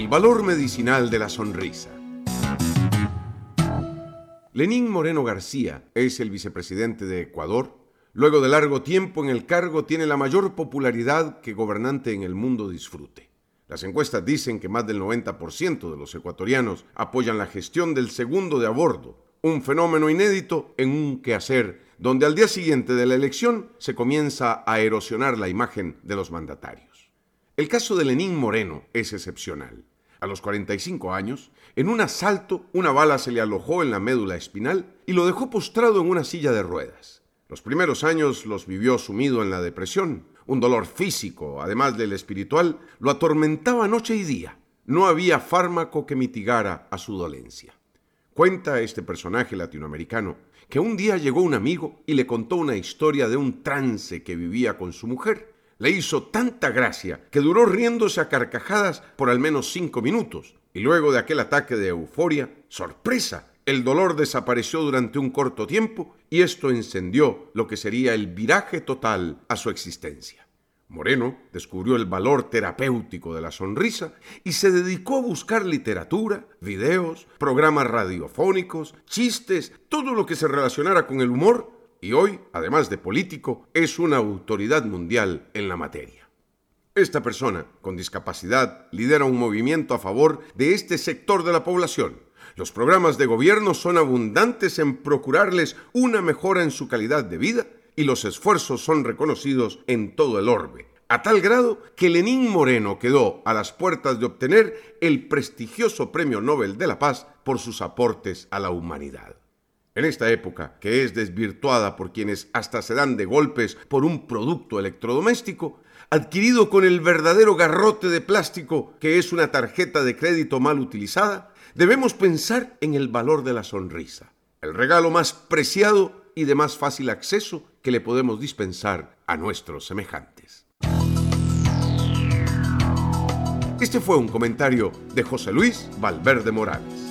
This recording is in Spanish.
El valor medicinal de la sonrisa. Lenín Moreno García es el vicepresidente de Ecuador. Luego de largo tiempo en el cargo, tiene la mayor popularidad que gobernante en el mundo disfrute. Las encuestas dicen que más del 90% de los ecuatorianos apoyan la gestión del segundo de a bordo, un fenómeno inédito en un quehacer donde al día siguiente de la elección se comienza a erosionar la imagen de los mandatarios. El caso de Lenín Moreno es excepcional. A los 45 años, en un asalto, una bala se le alojó en la médula espinal y lo dejó postrado en una silla de ruedas. Los primeros años los vivió sumido en la depresión. Un dolor físico, además del espiritual, lo atormentaba noche y día. No había fármaco que mitigara a su dolencia. Cuenta este personaje latinoamericano que un día llegó un amigo y le contó una historia de un trance que vivía con su mujer. Le hizo tanta gracia que duró riéndose a carcajadas por al menos 5 minutos. Y luego de aquel ataque de euforia, ¡sorpresa!, el dolor desapareció durante un corto tiempo y esto encendió lo que sería el viraje total a su existencia. Moreno descubrió el valor terapéutico de la sonrisa y se dedicó a buscar literatura, videos, programas radiofónicos, chistes, todo lo que se relacionara con el humor. Y hoy, además de político, es una autoridad mundial en la materia. Esta persona, con discapacidad, lidera un movimiento a favor de este sector de la población. Los programas de gobierno son abundantes en procurarles una mejora en su calidad de vida y los esfuerzos son reconocidos en todo el orbe, a tal grado que Lenín Moreno quedó a las puertas de obtener el prestigioso Premio Nobel de la Paz por sus aportes a la humanidad. En esta época, que es desvirtuada por quienes hasta se dan de golpes por un producto electrodoméstico, adquirido con el verdadero garrote de plástico que es una tarjeta de crédito mal utilizada, debemos pensar en el valor de la sonrisa, el regalo más preciado y de más fácil acceso que le podemos dispensar a nuestros semejantes. Este fue un comentario de José Luis Valverde Morales.